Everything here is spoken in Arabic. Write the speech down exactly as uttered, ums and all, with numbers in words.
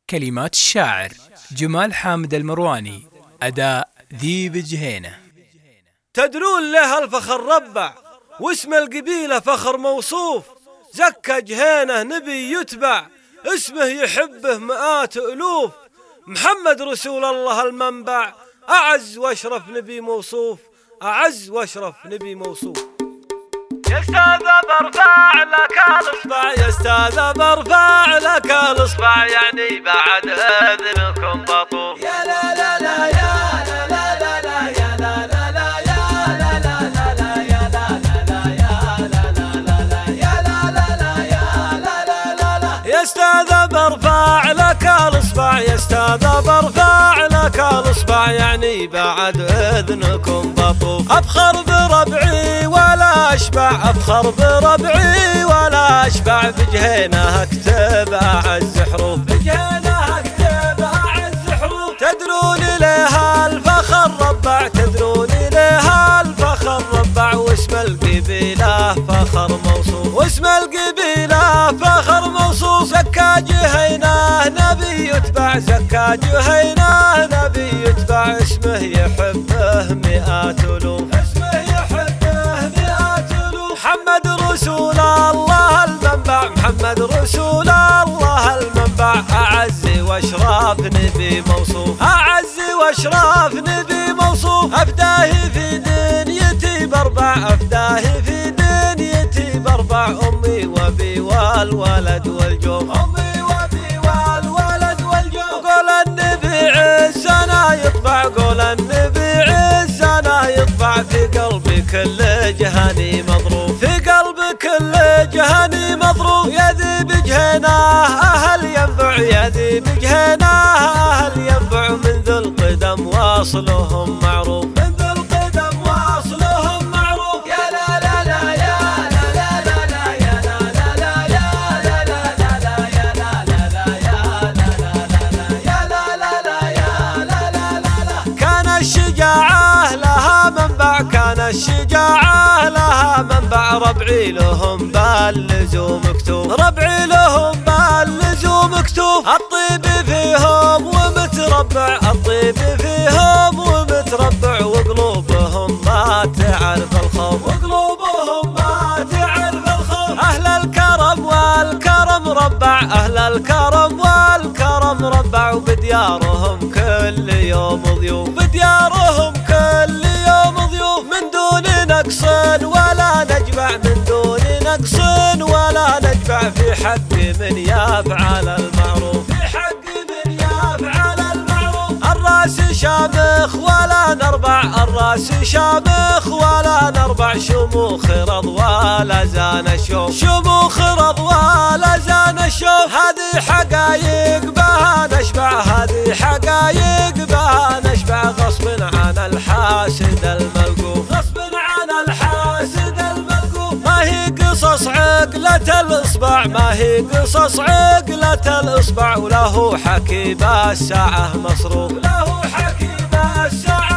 كلمات الشاعر جمال حامد المرواني، أداء ذيب جهينة. تدرون له الفخر ربع، واسم القبيلة فخر موصوف. زكى جهينة نبي يتبع، اسمه يحبه مئات ألوف. محمد رسول الله المنبع، أعز واشرف نبي موصوف. أعز واشرف نبي موصوف. يا استاذ برفع لك الاصبع، يا استاذ برفع لك الاصبع، يعني بعد اذنكم بطوف. يا لا لا لا يا لا لا لا لا يا لا لا لا يا لا لا لا لا يا لا لا لا يا لا لا لا لا يا لا لا لا يا لا لا لا لا. يا استاذ برفع لك الاصبع، يا استاذ برفع لك الاصبع، يعني بعد اذنكم بطوف. افخر بربعي ولا اشبع، افخر بربعي ولا اشبع، بجهينه اكتب اعز حروف. بجهينه اكتب اعز حروف. تدرون لها الفخر ربع، تدرون لها الفخر ربع، واسم القبيله فخر موصوف. واسم القبيله فخر موصوف. زكى جهينه نبي يتبع، زكى جهينه نبي يتبع، اسمه يحبه مئات الوف. محمد رسول الله المنبع، محمد رسول الله المنبع، أعز واشراف نبي موصوف. أعز واشراف نبي موصوف. أفداه في دنيتي باربع، أفداه في دنيتي باربع، أمي وأبي والولد والجوف. أمي وأبي والولد والجوف. قول النبي عزنا يطبع، قول النبي عزنا يطبع، في قلبي كل جهني مضروب، في قلبي كل جهني مضروب. يا ذي بجهينه أهل ينبع، يا ذي بجهينه أهل ينبع، من ذي القدم واصلهم معروف، من ذي القدم واصلهم معروف. يا لا لا لا يا لا لا لا لا يا لا لا لا يا لا لا لا لا يا لا لا لا يا لا لا لا لا يا لا لا لا يا لا لا لا لا. كان الشجاعة لها منبع، كان الشجاعة لها منبع، ربعي لهم باللزوم مكتوب، ربعي لهم باللزوم مكتوب. الطيب فيهم ومتربع، الطيب فيهم ومتربع، وقلوبهم ما تعرف الخوف، وقلوبهم ما تعرف الخوف. أهل الكرم والكرم ربع، أهل الكرم والكرم ربع، وبديارهم كل يوم ضيوف، بديارهم كل يوم ضيوف. من دون نقص ولا نجبع، من دون نقص ولا نجبع، في حق من يفعل المعروف، في حق من يفعل المعروف. الراس شامخ ولا نربع، الراس شامخ ولا نربع، شموخ رض ولا زان الشوف، شموخ رض ولا زان الشوف. هذه حقايق بها نشبع، هذه حقايق بها نشبع، غصب عن الحاسد الملقوف، غصب عن الحاسد الملقوف. ما هي قصص عقلة الإصبع، ما هي قصص عقلة الإصبع، وله حكي بالساعة مصروف، له حكي بالساعة